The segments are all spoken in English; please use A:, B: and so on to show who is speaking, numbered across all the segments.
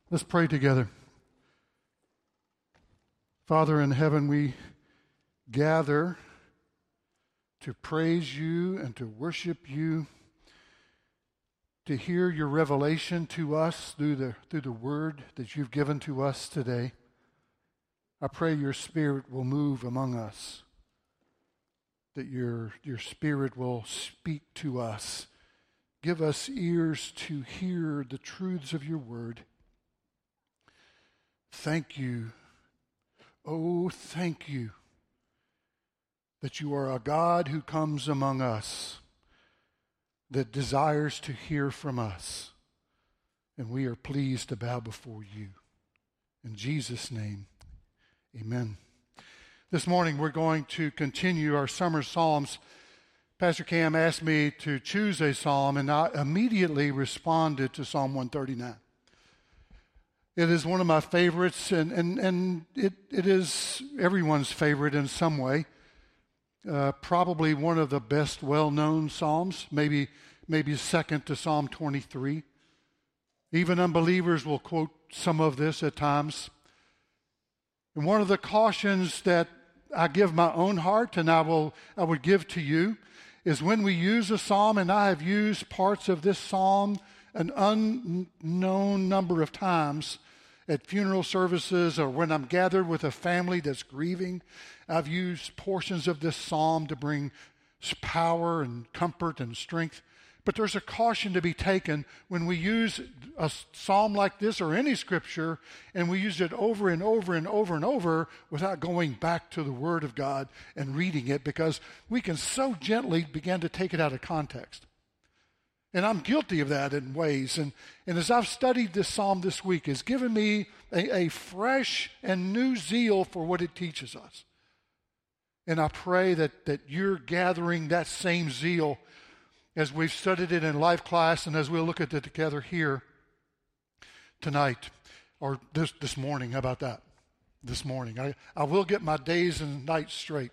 A: Let's pray together. Father in heaven, we gather to praise you and to worship you, to hear your revelation to us through the word that you've given to us today. I pray your Spirit will move among us, that your Spirit will speak to us. Give us ears to hear the truths of your word. Thank you. Oh, thank you that you are a God who comes among us, that desires to hear from us, and we are pleased to bow before you. In Jesus' name, amen. This morning we're going to continue our summer Psalms. Pastor Cam asked me to choose a psalm, and I immediately responded to Psalm 139. It is one of my favorites, and it is everyone's favorite in some way. Probably one of the best well-known psalms, maybe second to Psalm 23. Even unbelievers will quote some of this at times. And one of the cautions that I give my own heart, and I would give to you, is when we use a psalm, and I have used parts of this psalm an unknown number of times at funeral services or when I'm gathered with a family that's grieving. I've used portions of this psalm to bring power and comfort and strength. But there's a caution to be taken when we use a psalm like this or any scripture and we use it over and over and over and over without going back to the Word of God and reading it, because we can so gently begin to take it out of context. And I'm guilty of that in ways. And as I've studied this psalm this week, it's given me a fresh and new zeal for what it teaches us. And I pray that you're gathering that same zeal as we've studied it in life class and as we'll look at it together here tonight or this morning. How about that? This morning. I will get my days and nights straight.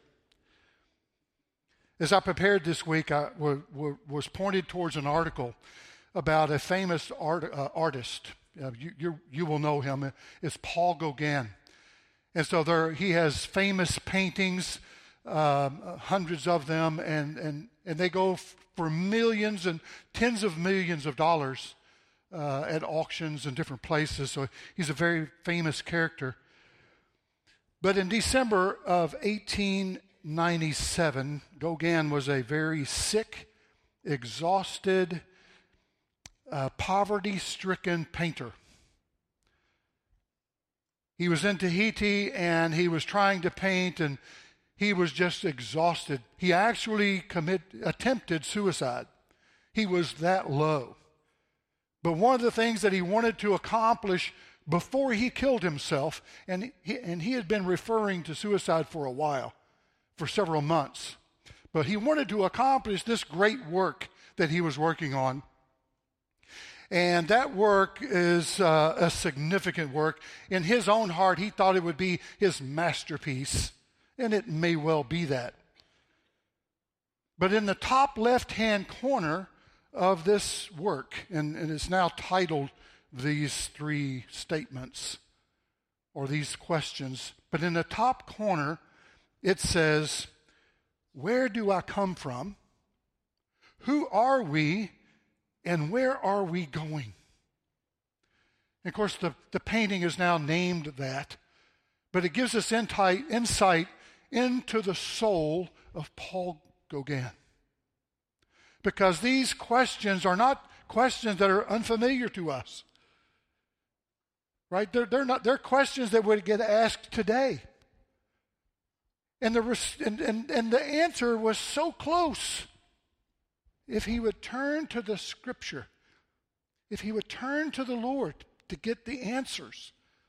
A: As I prepared this week, I was pointed towards an article about a famous artist. You will know him. It's Paul Gauguin. And so he has famous paintings, hundreds of them, and they go for millions and tens of millions of dollars at auctions in different places. So he's a very famous character. But in December of 1897, Gauguin was a very sick, exhausted, poverty-stricken painter. He was in Tahiti and he was trying to paint and he was just exhausted. He actually attempted suicide. He was that low. But one of the things that he wanted to accomplish before he killed himself, and he had been referring to suicide for a while, for several months, but he wanted to accomplish this great work that he was working on. And that work is a significant work. In his own heart, he thought it would be his masterpiece. And it may well be that. But in the top left-hand corner of this work, and it's now titled these three statements, or these questions, but in the top corner, it says, where do I come from? Who are we? And where are we going? And of course, the painting is now named that, but it gives us insight into the soul of Paul Gauguin. Because these questions are not questions that are unfamiliar to us. Right? They're questions that would get asked today. And the answer was so close. If he would turn to the Scripture, if he would turn to the Lord to get the answers.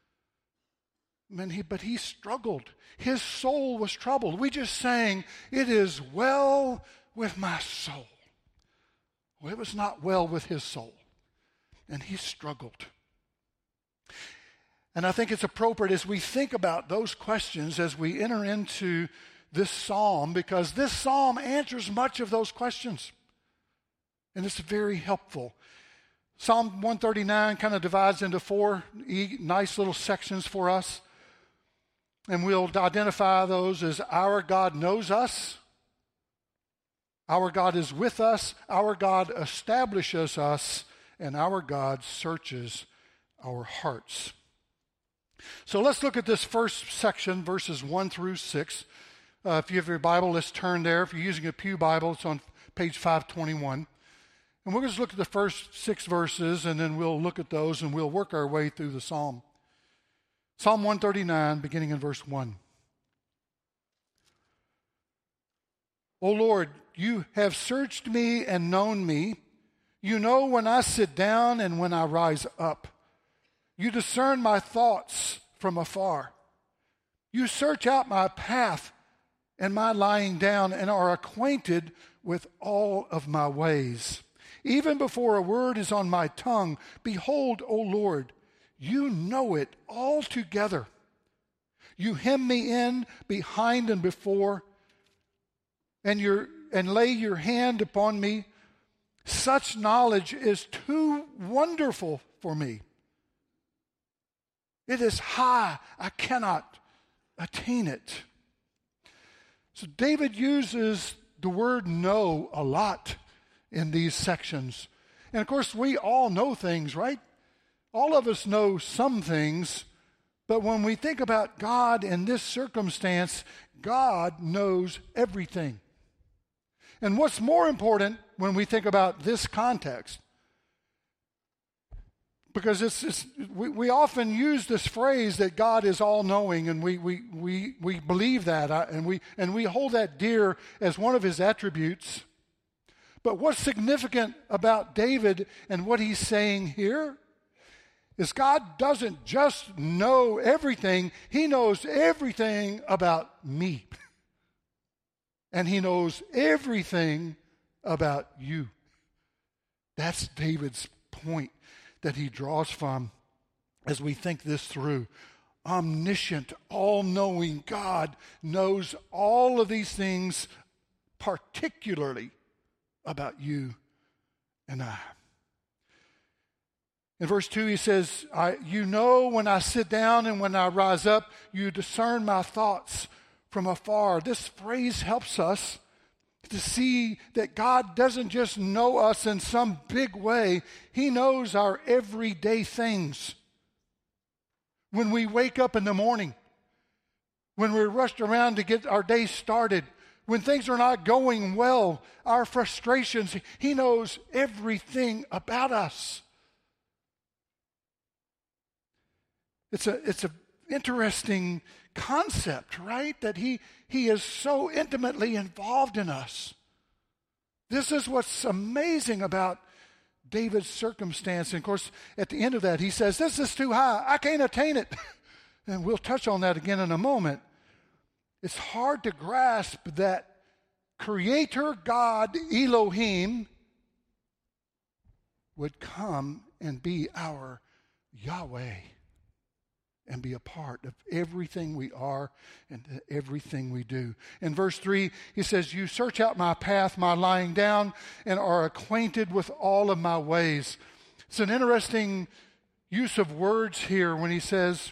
A: But he struggled. His soul was troubled. We just sang, "It is well with my soul." Well, it was not well with his soul. And he struggled. And I think it's appropriate as we think about those questions as we enter into this psalm, because this psalm answers much of those questions. And it's very helpful. Psalm 139 kind of divides into four nice little sections for us. And we'll identify those as our God knows us, our God is with us, our God establishes us, and our God searches our hearts. So let's look at this first section, verses 1 through 6. If you have your Bible, let's turn there. If you're using a Pew Bible, it's on page 521. And we'll just look at the first 6 verses, and then we'll look at those, and we'll work our way through the psalm. Psalm 139, beginning in verse 1. O Lord, you have searched me and known me. You know when I sit down and when I rise up. You discern my thoughts from afar. You search out my path and my lying down and are acquainted with all of my ways. Even before a word is on my tongue, behold, O Lord, you know it altogether. You hem me in behind and before, and lay your hand upon me. Such knowledge is too wonderful for me. It is high, I cannot attain it. So David uses the word know a lot in these sections. And of course, we all know things, right? All of us know some things, but when we think about God in this circumstance, God knows everything. And what's more important when we think about this context, because we often use this phrase that God is all-knowing, and we believe that, and we hold that dear as one of his attributes. But what's significant about David and what he's saying here is God doesn't just know everything, he knows everything about me. And he knows everything about you. That's David's point that he draws from as we think this through. Omniscient, all-knowing God knows all of these things, particularly about you and I. In verse 2 he says, you know when I sit down and when I rise up, you discern my thoughts from afar. This phrase helps us to see that God doesn't just know us in some big way. He knows our everyday things. When we wake up in the morning, when we're rushed around to get our day started, when things are not going well, our frustrations, he knows everything about us. It's a interesting concept, right? That he is so intimately involved in us. This is what's amazing about David's circumstance. And of course, at the end of that, he says, this is too high. I can't attain it. And we'll touch on that again in a moment. It's hard to grasp that Creator God, Elohim, would come and be our Yahweh and be a part of everything we are and everything we do. In verse 3, he says, you search out my path, my lying down, and are acquainted with all of my ways. It's an interesting use of words here when he says,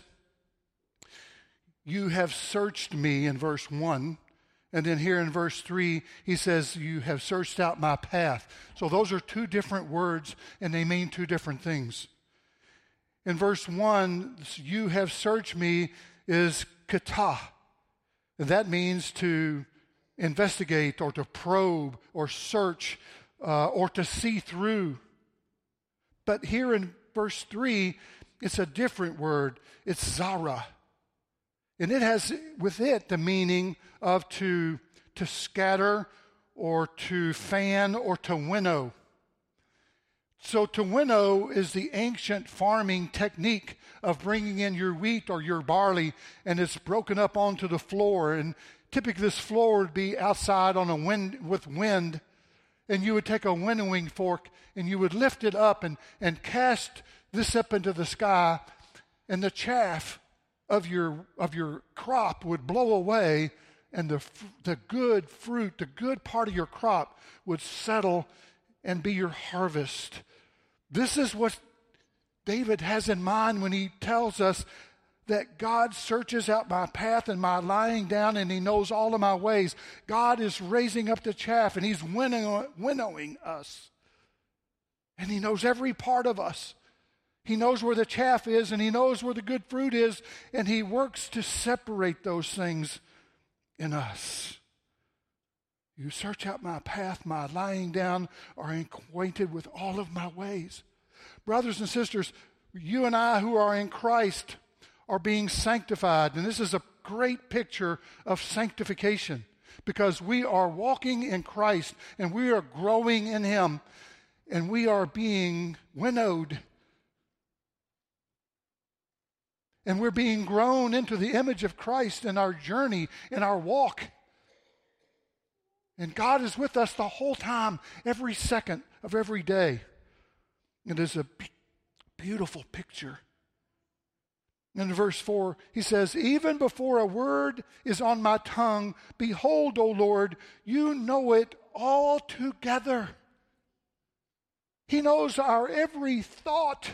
A: you have searched me in verse 1. And then here in verse 3, he says, you have searched out my path. So those are two different words, and they mean two different things. In verse 1, you have searched me is kata. And that means to investigate or to probe or search or to see through. But here in verse 3, it's a different word. It's zara. And it has with it the meaning of to scatter or to fan or to winnow. So to winnow is the ancient farming technique of bringing in your wheat or your barley, and it's broken up onto the floor. And typically this floor would be outside on a wind with wind, and you would take a winnowing fork and you would lift it up and cast this up into the sky, and the chaff of your crop would blow away, and the good fruit, the good part of your crop would settle and be your harvest. This is what David has in mind when he tells us that God searches out my path and my lying down, and he knows all of my ways. God is raising up the chaff, and he's winnowing us. And he knows every part of us. He knows where the chaff is, and he knows where the good fruit is, and he works to separate those things in us. You search out my path, my lying down, are acquainted with all of my ways. Brothers and sisters, you and I who are in Christ are being sanctified. And this is a great picture of sanctification, because we are walking in Christ and we are growing in him, and we are being winnowed. And we're being grown into the image of Christ in our journey, in our walk. And God is with us the whole time, every second of every day. It is a beautiful picture. In verse 4, he says, even before a word is on my tongue, behold, O Lord, you know it all together. He knows our every thought.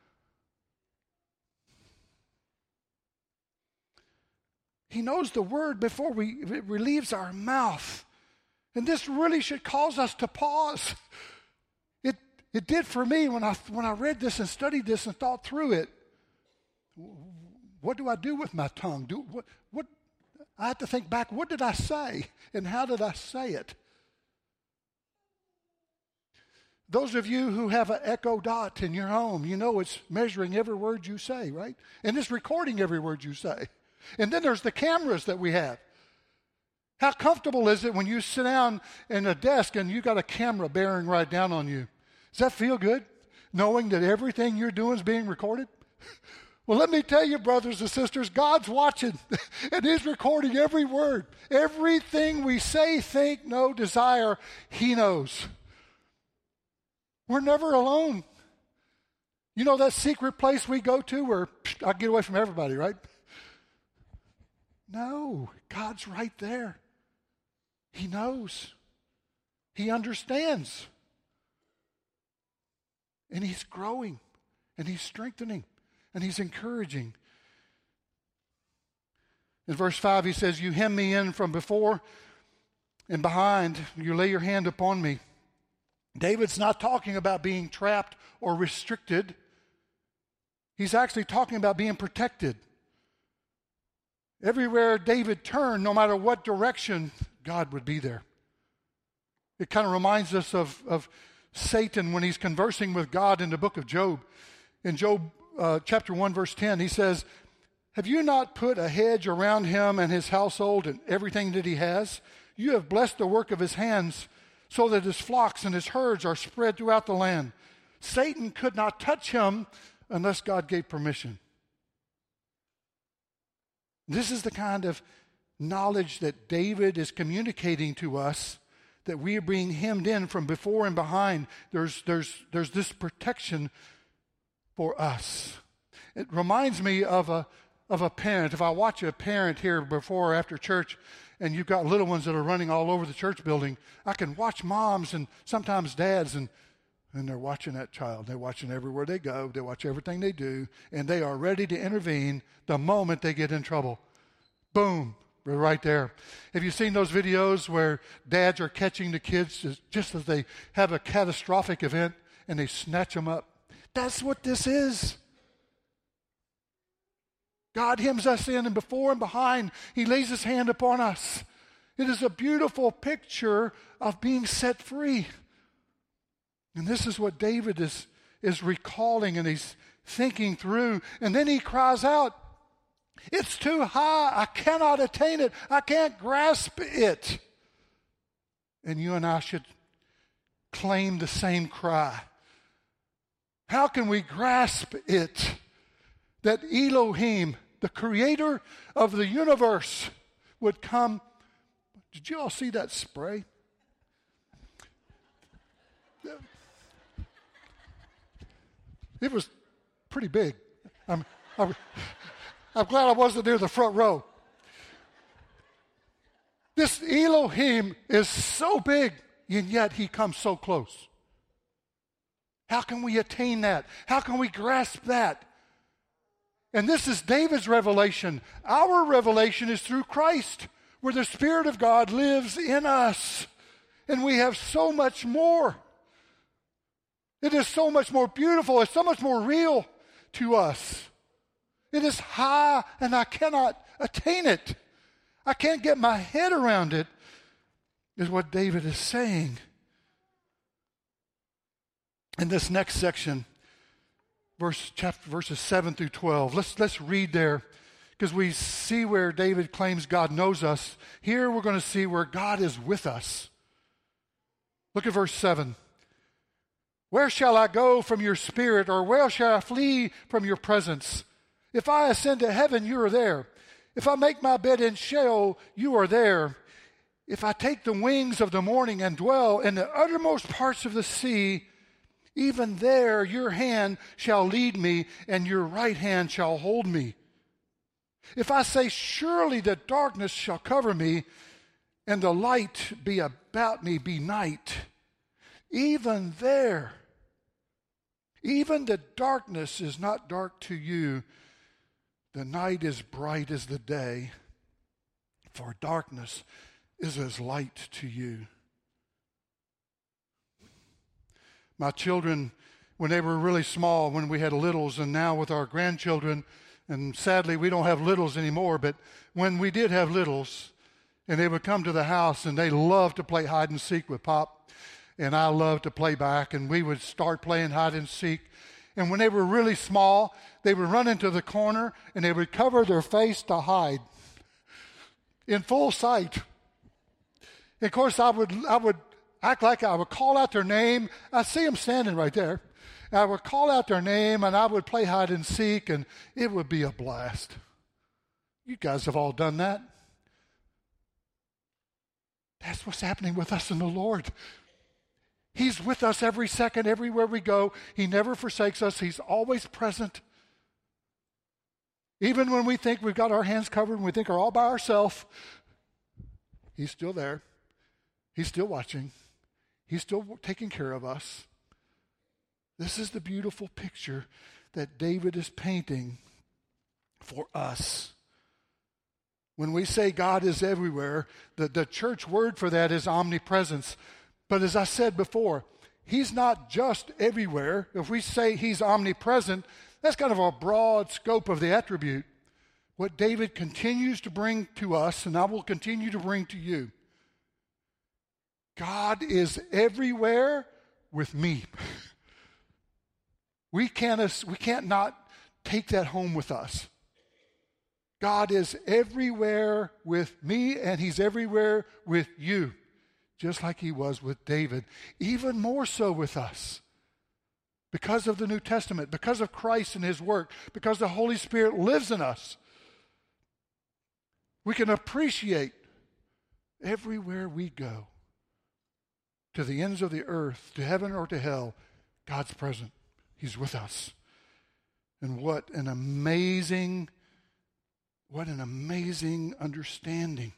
A: He knows the word before it leaves our mouth. And this really should cause us to pause. It did for me when I read this and studied this and thought through it. What do I do with my tongue? What I have to think back, what did I say and how did I say it? Those of you who have an Echo Dot in your home, you know it's measuring every word you say, right? And it's recording every word you say. And then there's the cameras that we have. How comfortable is it when you sit down in a desk and you got a camera bearing right down on you? Does that feel good, knowing that everything you're doing is being recorded? Well, let me tell you, brothers and sisters, God's watching, and he's recording every word. Everything we say, think, know, desire, he knows. We're never alone. You know that secret place we go to where I get away from everybody, right? No, God's right there. He knows. He understands. And he's growing, and he's strengthening, and he's encouraging. In verse 5, he says, you hem me in from before and behind. You lay your hand upon me. David's not talking about being trapped or restricted. He's actually talking about being protected. Everywhere David turned, no matter what direction, God would be there. It kind of reminds us of Satan when he's conversing with God in the book of Job. In Job chapter 1, verse 10, he says, have you not put a hedge around him and his household and everything that he has? You have blessed the work of his hands so that his flocks and his herds are spread throughout the land. Satan could not touch him unless God gave permission. This is the kind of knowledge that David is communicating to us, that we are being hemmed in from before and behind. There's this protection for us. It reminds me of a parent. If I watch a parent here before or after church, and you've got little ones that are running all over the church building, I can watch moms and sometimes dads, and they're watching that child. They're watching everywhere they go. They watch everything they do, and they are ready to intervene the moment they get in trouble. Boom, we're right there. Have you seen those videos where dads are catching the kids just as they have a catastrophic event and they snatch them up? That's what this is. God hems us in, and before and behind, he lays his hand upon us. It is a beautiful picture of being set free. And this is what David is recalling, and he's thinking through. And then he cries out, it's too high. I cannot attain it. I can't grasp it. And you and I should claim the same cry. How can we grasp it? That Elohim, the creator of the universe, would come. Did you all see that spray? It was pretty big. I'm glad I wasn't near the front row. This Elohim is so big, and yet he comes so close. How can we attain that? How can we grasp that? And this is David's revelation. Our revelation is through Christ, where the Spirit of God lives in us. And we have so much more. It is so much more beautiful. It's so much more real to us. It is high, and I cannot attain it. I can't get my head around it, is what David is saying. In this next section, verses 7 through 12, let's read there, because we see where David claims God knows us. Here we're going to see where God is with us. Look at verse 7. Where shall I go from your spirit, or where shall I flee from your presence? If I ascend to heaven, you are there. If I make my bed in Sheol, you are there. If I take the wings of the morning and dwell in the uttermost parts of the sea, even there your hand shall lead me, and your right hand shall hold me. If I say, surely the darkness shall cover me, and the light be about me be night, even there, even the darkness is not dark to you. The night is bright as the day, for darkness is as light to you. My children, when they were really small, when we had littles, and now with our grandchildren, and sadly we don't have littles anymore, but when we did have littles, and they would come to the house, and they loved to play hide and seek with Pop, and I loved to play back, and we would start playing hide and seek. And when they were really small, they would run into the corner, and they would cover their face to hide in full sight. And of course, I would act like I would call out their name. I see them standing right there. I would call out their name, and I would play hide and seek, and it would be a blast. You guys have all done that. That's what's happening with us in the Lord. He's with us every second, everywhere we go. He never forsakes us. He's always present. Even when we think we've got our hands covered and we think we're all by ourselves, He's still there. He's still watching. He's still taking care of us. This is the beautiful picture that David is painting for us. When we say God is everywhere, the church word for that is omnipresence. But as I said before, He's not just everywhere. If we say He's omnipresent, that's kind of a broad scope of the attribute. What David continues to bring to us, and I will continue to bring to you, God is everywhere with me. We can't not take that home with us. God is everywhere with me, and He's everywhere with you, just like He was with David, even more so with us. Because of the New Testament, because of Christ and His work, because the Holy Spirit lives in us, we can appreciate everywhere we go, to the ends of the earth, to heaven or to hell, God's present. He's with us. And what an amazing understanding.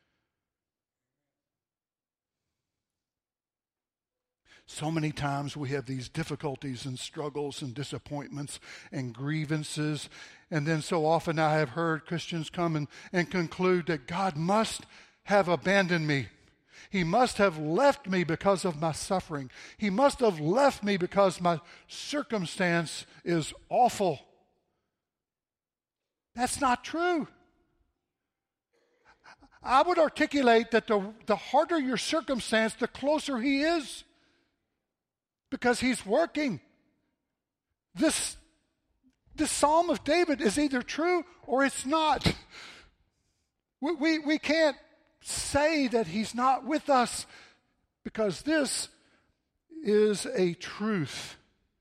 A: So many times we have these difficulties and struggles and disappointments and grievances. And then so often I have heard Christians come and conclude that God must have abandoned me. He must have left me because of my suffering. He must have left me because my circumstance is awful. That's not true. I would articulate that the harder your circumstance, the closer He is. Because He's working. This Psalm of David is either true or it's not. We can't say that He's not with us, because this is a truth.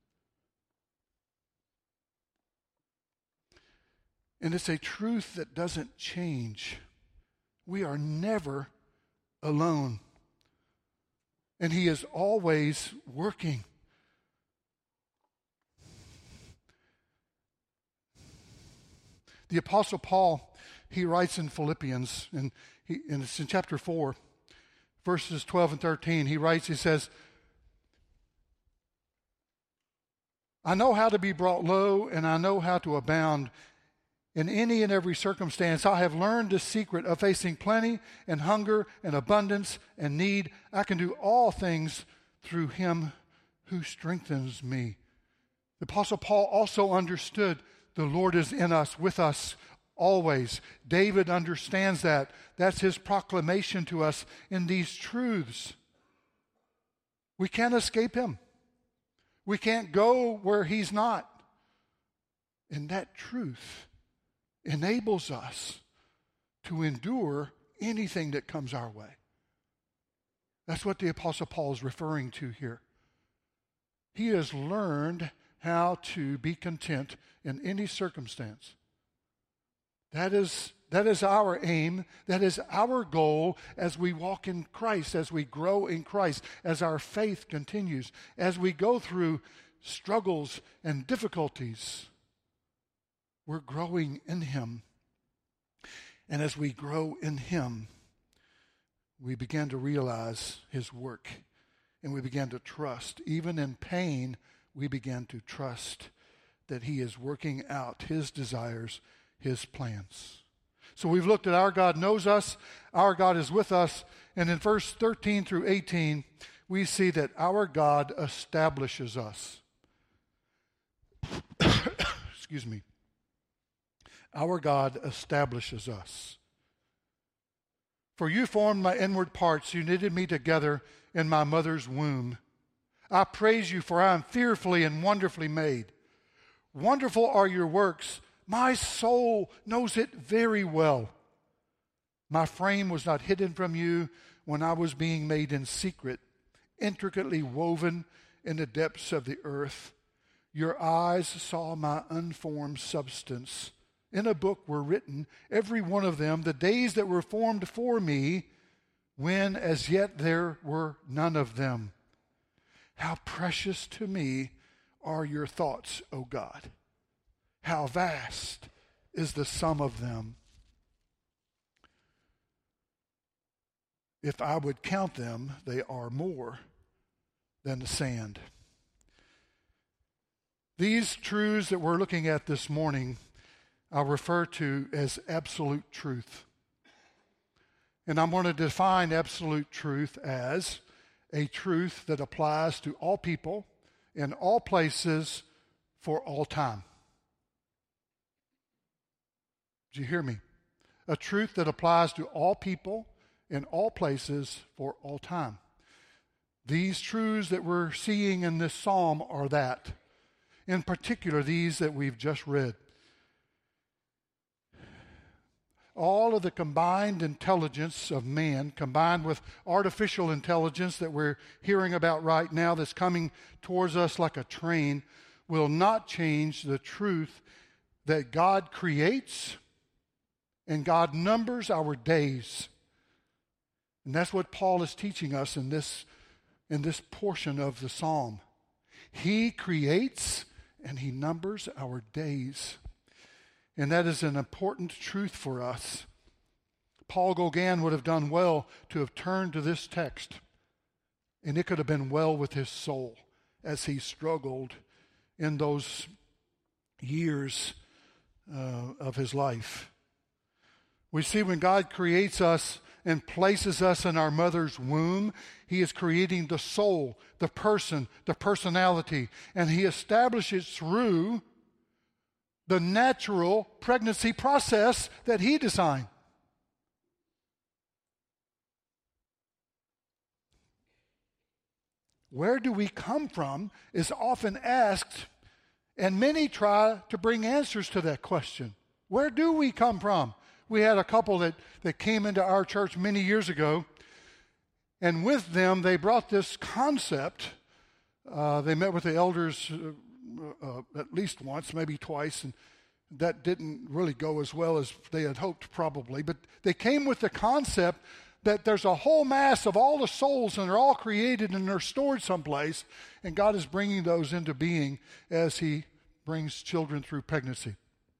A: And it's a truth that doesn't change. We are never alone. And He is always working. The Apostle Paul, he writes in Philippians, and it's in chapter 4, verses 12 and 13, he says, I know how to be brought low, and I know how to abound in any and every circumstance. I have learned the secret of facing plenty and hunger and abundance and need. I can do all things through him who strengthens me. The Apostle Paul also understood the Lord is in us, with us always. David understands that. That's his proclamation to us in these truths. We can't escape him. We can't go where he's not. And that truth enables us to endure anything that comes our way. That's what the Apostle Paul is referring to here. He has learned how to be content in any circumstance. That is our aim. That is our goal as we walk in Christ, as we grow in Christ, as our faith continues, as we go through struggles and difficulties. We're growing in him. And as we grow in him, we begin to realize his work. And we begin to trust. Even in pain, we begin to trust that he is working out his desires, his plans. So we've looked at our God knows us, our God is with us, and in verse 13 through 18, we see that our God establishes us. Excuse me. Our God establishes us. For you formed my inward parts, you knitted me together in my mother's womb. I praise you, for I am fearfully and wonderfully made. Wonderful are your works. My soul knows it very well. My frame was not hidden from you when I was being made in secret, intricately woven in the depths of the earth. Your eyes saw my unformed substance. In a book were written, every one of them, the days that were formed for me, when as yet there were none of them. How precious to me are your thoughts, O God. How vast is the sum of them. If I would count them, they are more than the sand. These truths that we're looking at this morning, I'll refer to as absolute truth. And I'm going to define absolute truth as a truth that applies to all people, in all places, for all time. Did you hear me? A truth that applies to all people, in all places, for all time. These truths that we're seeing in this psalm are that. In particular, these that we've just read. All of the combined intelligence of man, combined with artificial intelligence that we're hearing about right now that's coming towards us like a train, will not change the truth that God creates and God numbers our days. And that's what Paul is teaching us in this portion of the psalm. He creates and he numbers our days. And that is an important truth for us. Paul Gauguin would have done well to have turned to this text, and it could have been well with his soul as he struggled in those years of his life. We see when God creates us and places us in our mother's womb, he is creating the soul, the person, the personality, and he establishes through the natural pregnancy process that he designed. Where do we come from is often asked, and many try to bring answers to that question. Where do we come from? We had a couple that came into our church many years ago, and with them they brought this concept. They met with the elders at least once, maybe twice, and that didn't really go as well as they had hoped probably. But they came with the concept that there's a whole mass of all the souls, and they're all created and they're stored someplace, and God is bringing those into being as he brings children through pregnancy.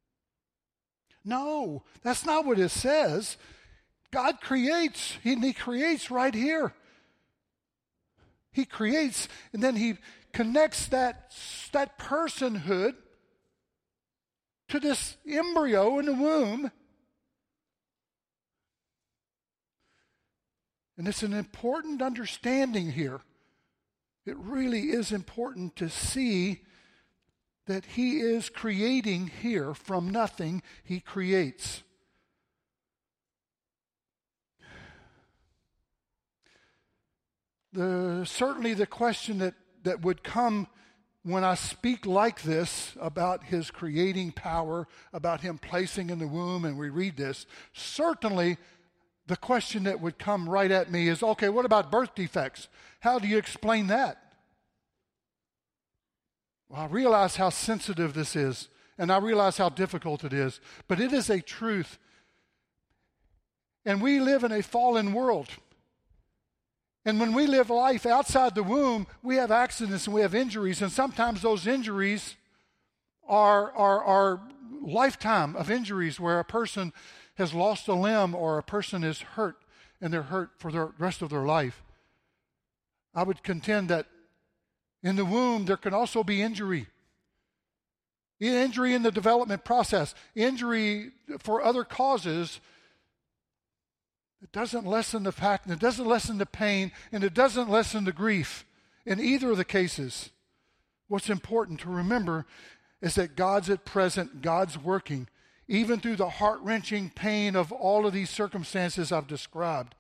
A: No, that's not what it says. God creates, and he creates right here. He creates, and then he connects that personhood to this embryo in the womb. And it's an important understanding here. It really is important to see that he is creating here from nothing. He creates. Certainly the question that would come when I speak like this about his creating power, about him placing in the womb, and we read this, certainly the question that would come right at me is, okay, what about birth defects? How do you explain that? Well, I realize how sensitive this is, and I realize how difficult it is, but it is a truth. And we live in a fallen world. And when we live life outside the womb, we have accidents and we have injuries, and sometimes those injuries are lifetime of injuries where a person has lost a limb or a person is hurt, and they're hurt for the rest of their life. I would contend that in the womb there can also be injury. Injury in the development process, injury for other causes. It doesn't lessen the fact, and it doesn't lessen the pain, and it doesn't lessen the grief in either of the cases. What's important to remember is that God's at present, God's working, even through the heart-wrenching pain of all of these circumstances I've described.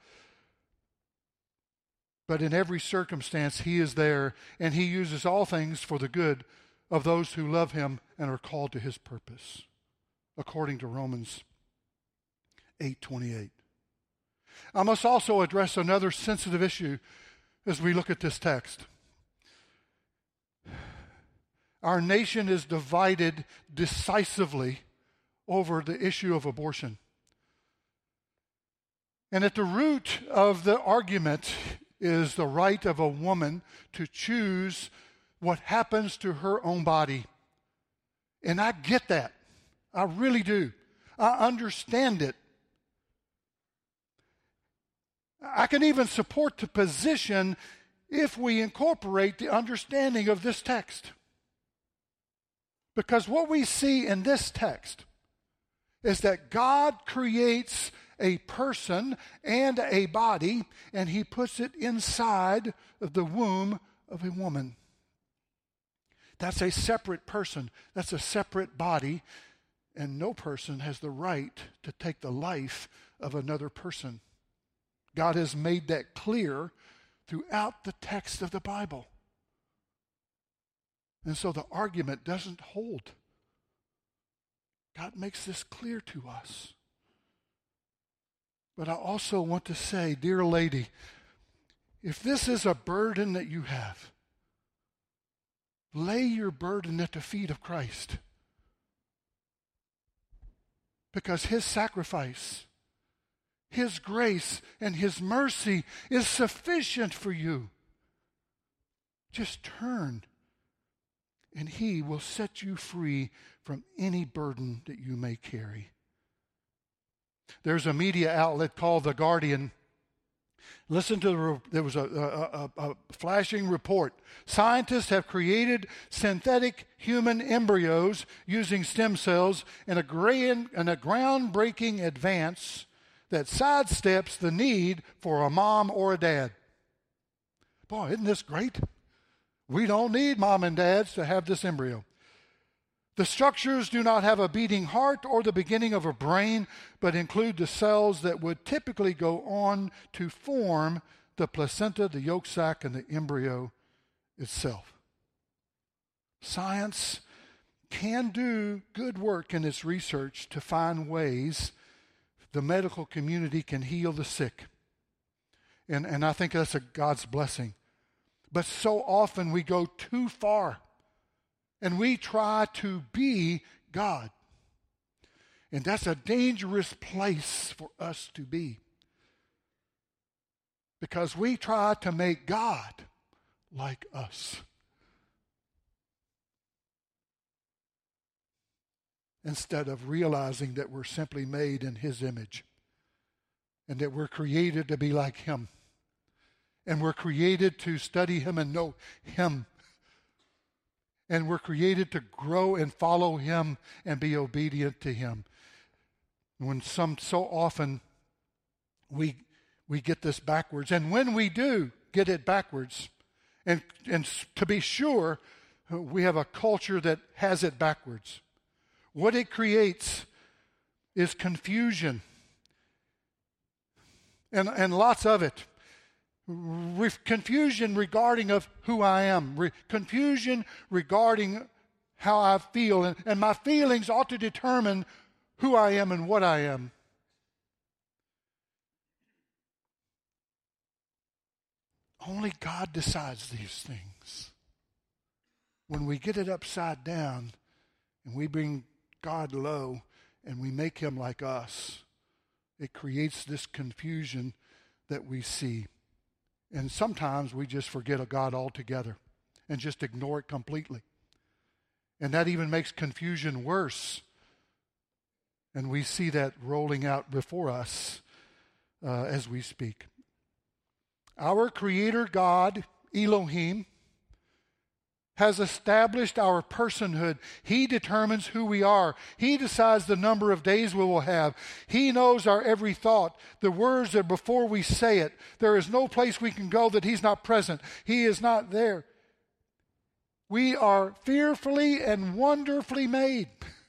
A: But in every circumstance, he is there, and he uses all things for the good of those who love him and are called to his purpose, according to Romans 8:28. I must also address another sensitive issue as we look at this text. Our nation is divided decisively over the issue of abortion. And at the root of the argument is the right of a woman to choose what happens to her own body. And I get that. I really do. I understand it. I can even support the position if we incorporate the understanding of this text. Because what we see in this text is that God creates a person and a body, and he puts it inside of the womb of a woman. That's a separate person. That's a separate body, and no person has the right to take the life of another person. God has made that clear throughout the text of the Bible. And so the argument doesn't hold. God makes this clear to us. But I also want to say, dear lady, if this is a burden that you have, lay your burden at the feet of Christ. Because his sacrifice, his grace, and his mercy is sufficient for you. Just turn, and he will set you free from any burden that you may carry. There's a media outlet called The Guardian. Listen to there was a flashing report. Scientists have created synthetic human embryos using stem cells in a groundbreaking advance that sidesteps the need for a mom or a dad. Boy, isn't this great? We don't need mom and dads to have this embryo. The structures do not have a beating heart or the beginning of a brain, but include the cells that would typically go on to form the placenta, the yolk sac, and the embryo itself. Science can do good work in its research to find ways the medical community can heal the sick. And I think that's God's blessing. But so often we go too far. And we try to be God. And that's a dangerous place for us to be. Because we try to make God like us. Instead of realizing that we're simply made in his image. And that we're created to be like him. And we're created to study Him and know Him. And we're created to grow and follow Him and be obedient to Him. When so often we get this backwards. And when we do get it backwards, and to be sure, we have a culture that has it backwards. What it creates is confusion. And lots of it. Confusion regarding of who I am. Confusion regarding how I feel. And my feelings ought to determine who I am and what I am. Only God decides these things. When we get it upside down and we bring God low and we make Him like us, it creates this confusion that we see. And sometimes we just forget of God altogether and just ignore it completely. And that even makes confusion worse. And we see that rolling out before us as we speak. Our Creator God, Elohim, has established our personhood. He determines who we are. He decides the number of days we will have. He knows our every thought. The words are before we say it. There is no place we can go that He's not present. He is not there. We are fearfully and wonderfully made.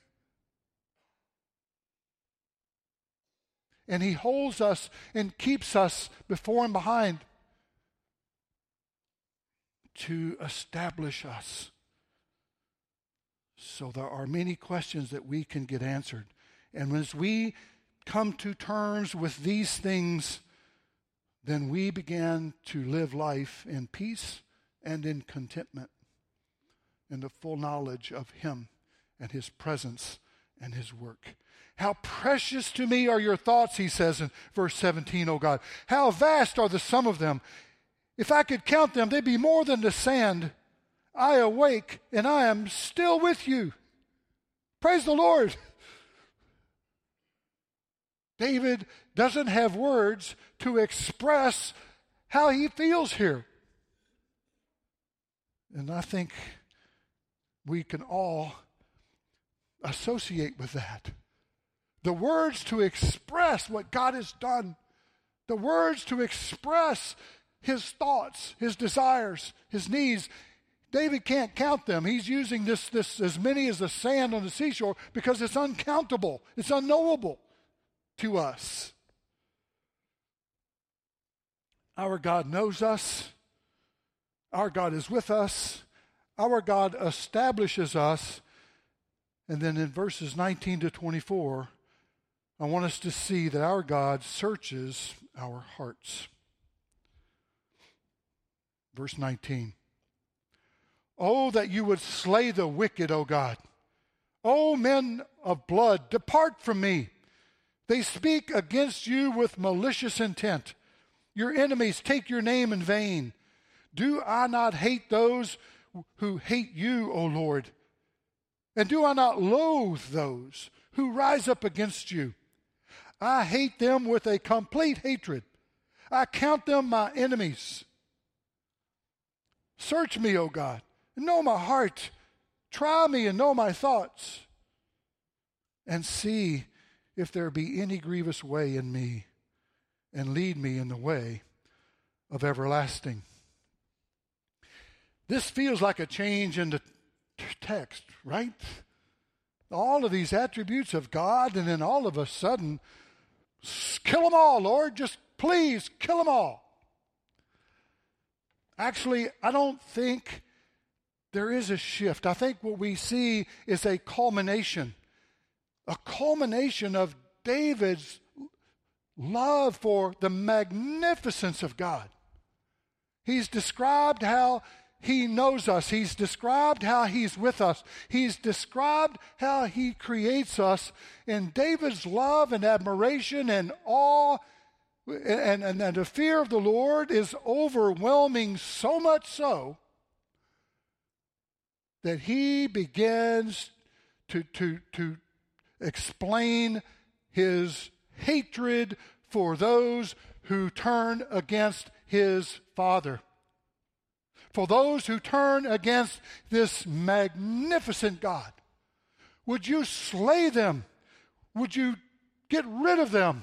A: And He holds us and keeps us before and behind to establish us. So there are many questions that we can get answered. And as we come to terms with these things, then we begin to live life in peace and in contentment, in the full knowledge of Him and His presence and His work. How precious to me are your thoughts, He says in verse 17, O God. How vast are the sum of them. If I could count them, they'd be more than the sand. I awake, and I am still with you. Praise the Lord. David doesn't have words to express how he feels here. And I think we can all associate with that. The words to express what God has done. The words to express His thoughts, His desires, His needs. David can't count them. He's using this as many as the sand on the seashore because it's uncountable. It's unknowable to us. Our God knows us. Our God is with us. Our God establishes us. And then in verses 19 to 24, I want us to see that our God searches our hearts. Verse 19. Oh, that you would slay the wicked, O God. O men of blood, depart from me. They speak against you with malicious intent. Your enemies take your name in vain. Do I not hate those who hate you, O Lord? And do I not loathe those who rise up against you? I hate them with a complete hatred. I count them my enemies. Search me, O God, and know my heart. Try me and know my thoughts. And see if there be any grievous way in me, and lead me in the way of everlasting. This feels like a change in the text, right? All of these attributes of God, and then all of a sudden, kill them all, Lord. Just please kill them all. Actually, I don't think there is a shift. I think what we see is a culmination of David's love for the magnificence of God. He's described how He knows us. He's described how He's with us. He's described how He creates us. And David's love and admiration and awe and the fear of the Lord is overwhelming, so much so that he begins to explain his hatred for those who turn against his Father. For those who turn against this magnificent God, would you slay them? Would you get rid of them?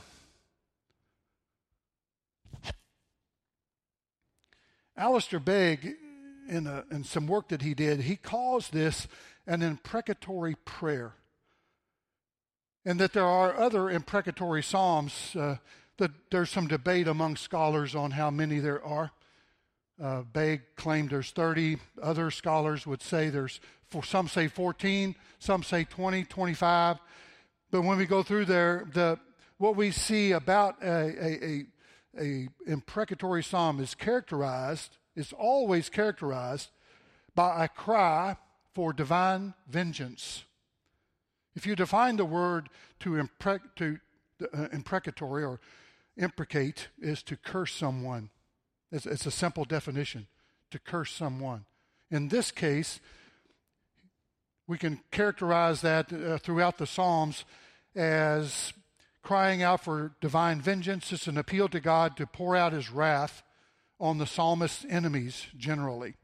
A: Alistair Begg, in some work that he did, he calls this an imprecatory prayer. And that there are other imprecatory psalms, that there's some debate among scholars on how many there are. Begg claimed there's 30. Other scholars would say some say 14, some say 20, 25. But when we go through there, what we see about a imprecatory psalm is always characterized by a cry for divine vengeance. If you define the word imprecatory or imprecate is to curse someone. It's a simple definition, to curse someone. In this case, we can characterize that throughout the Psalms as crying out for divine vengeance. It's an appeal to God to pour out his wrath on the psalmist's enemies generally.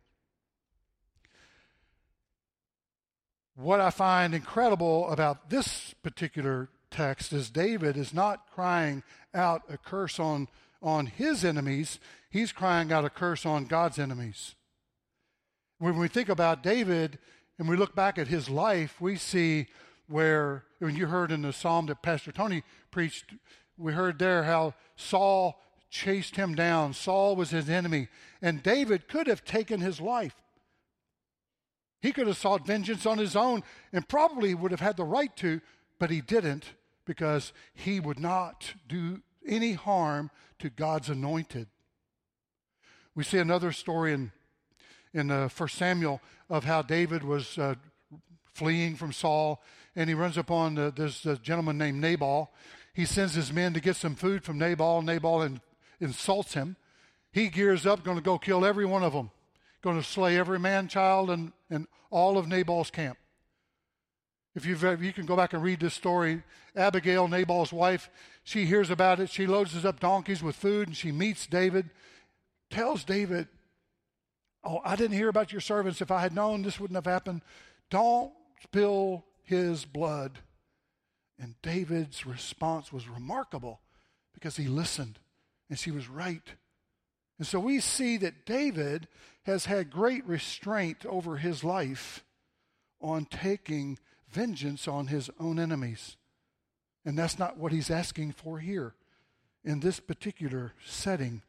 A: What I find incredible about this particular text is David is not crying out a curse on his enemies. He's crying out a curse on God's enemies. When we think about David and we look back at his life, we see where, when you heard in the psalm that Pastor Tony preached, we heard there how Saul chased him down. Saul was his enemy. And David could have taken his life. He could have sought vengeance on his own and probably would have had the right to, but he didn't, because he would not do any harm to God's anointed. We see another story in 1 Samuel of how David was fleeing from Saul, and he runs upon this gentleman named Nabal. He sends his men to get some food from Nabal. Nabal insults him. He gears up, going to go kill every one of them, going to slay every man, child, and all of Nabal's camp. If you can go back and read this story, Abigail, Nabal's wife, she hears about it. She loads up donkeys with food, and she meets David, tells David, "Oh, I didn't hear about your servants. If I had known, this wouldn't have happened. Don't spill his blood." And David's response was remarkable because he listened, and she was right. And so we see that David has had great restraint over his life on taking vengeance on his own enemies. And that's not what he's asking for here in this particular setting.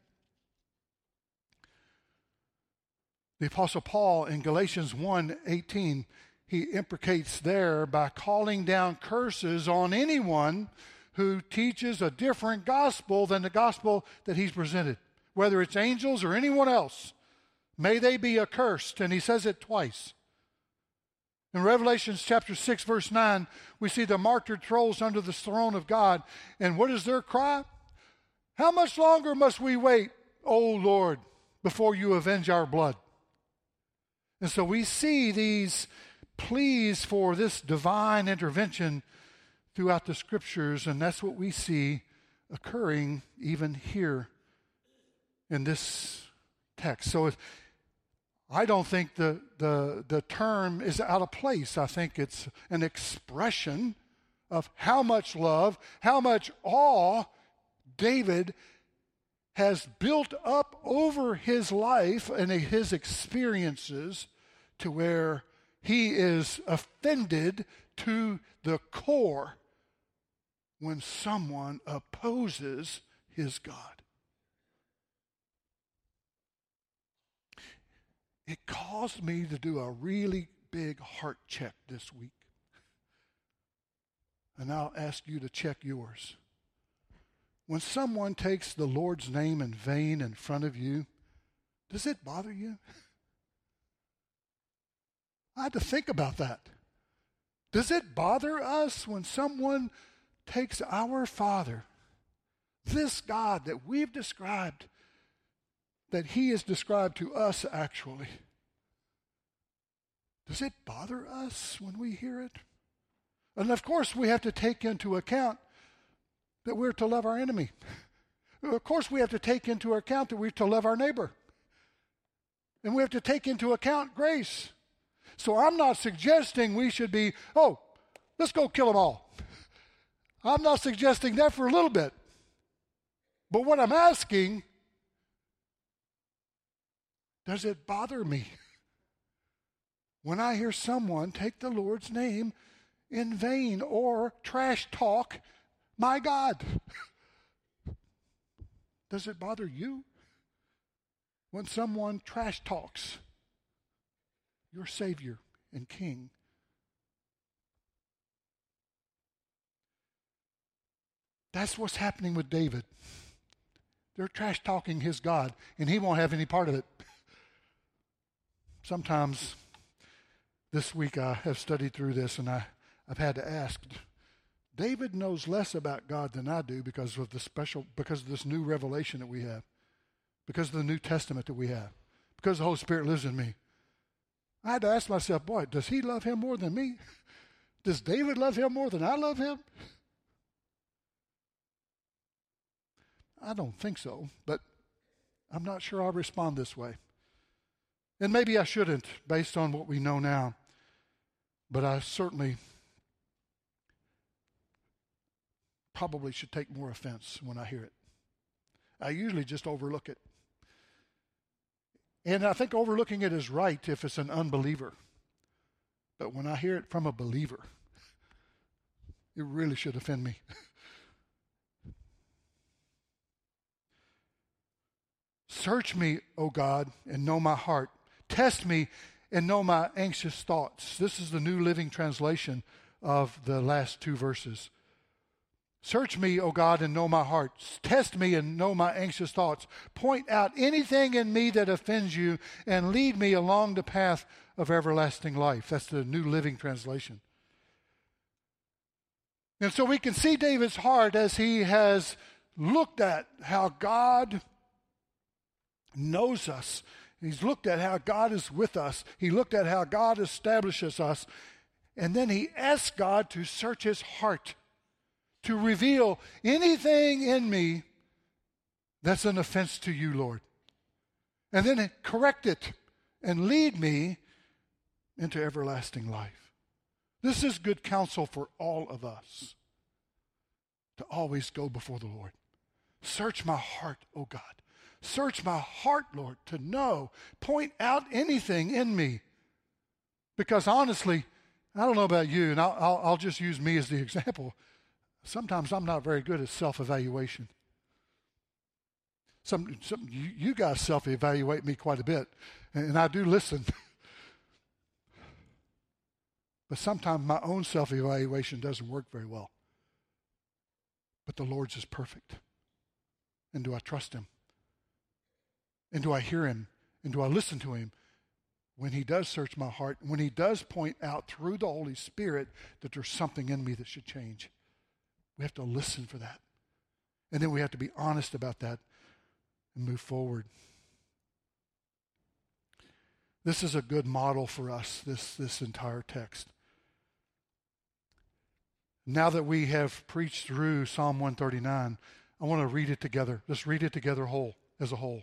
A: The Apostle Paul in Galatians 1:18, he imprecates there by calling down curses on anyone who teaches a different gospel than the gospel that he's presented, whether it's angels or anyone else. May they be accursed, and he says it twice. In Revelation chapter 6, verse 9, we see the martyred trolls under the throne of God, and what is their cry? "How much longer must we wait, O Lord, before you avenge our blood?" And so we see these pleas for this divine intervention throughout the Scriptures, and that's what we see occurring even here in this text. So I don't think the term is out of place. I think it's an expression of how much love, how much awe David has built up over his life and his experiences, to where he is offended to the core when someone opposes his God. It caused me to do a really big heart check this week. And I'll ask you to check yours. When someone takes the Lord's name in vain in front of you, does it bother you? I had to think about that. Does it bother us when someone takes our Father, this God that we've described, that he is described to us actually? Does it bother us when we hear it? And of course we have to take into account that we're to love our enemy. Of course, we have to take into account that we have to love our neighbor. And we have to take into account grace. So I'm not suggesting we should be, let's go kill them all. I'm not suggesting that for a little bit. But what I'm asking, does it bother me when I hear someone take the Lord's name in vain or trash talk my God? Does it bother you when someone trash talks your Savior and King? That's what's happening with David. They're trash talking his God, and he won't have any part of it. Sometimes this week I have studied through this, and I've had to ask, David knows less about God than I do because of this new revelation that we have, because of the New Testament that we have, because the Holy Spirit lives in me. I had to ask myself, boy, does he love him more than me? Does David love him more than I love him? I don't think so, but I'm not sure I'll respond this way. And maybe I shouldn't, based on what we know now, but I certainly probably should take more offense when I hear it. I usually just overlook it. And I think overlooking it is right if it's an unbeliever. But when I hear it from a believer, it really should offend me. Search me, O God, and know my heart. Test me and know my anxious thoughts. This is the New Living Translation of the last two verses. Search me, O God, and know my heart. Test me and know my anxious thoughts. Point out anything in me that offends you and lead me along the path of everlasting life. That's the New Living Translation. And so we can see David's heart as he has looked at how God knows us. He's looked at how God is with us. He looked at how God establishes us. And then he asked God to search his heart, to reveal anything in me that's an offense to you, Lord. And then correct it and lead me into everlasting life. This is good counsel for all of us, to always go before the Lord. Search my heart, O God. Search my heart, Lord, to know. Point out anything in me. Because honestly, I don't know about you, and I'll just use me as the example. Sometimes I'm not very good at self-evaluation. You guys self-evaluate me quite a bit, and I do listen. But sometimes my own self-evaluation doesn't work very well. But the Lord's is perfect. And do I trust him? And do I hear him? And do I listen to him when he does search my heart, when he does point out through the Holy Spirit that there's something in me that should change? We have to listen for that. And then we have to be honest about that and move forward. This is a good model for us, this entire text. Now that we have preached through Psalm 139, I want to read it together. Let's read it together as a whole.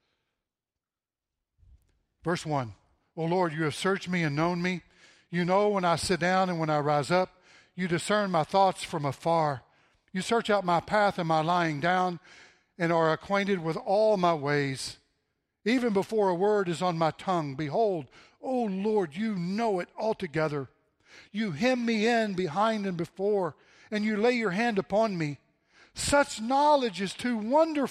A: Verse 1, O Lord, you have searched me and known me. You know when I sit down and when I rise up. You discern my thoughts from afar. You search out my path and my lying down and are acquainted with all my ways. Even before a word is on my tongue, behold, O Lord, you know it altogether. You hem me in behind and before, and you lay your hand upon me. Such knowledge is too wonderful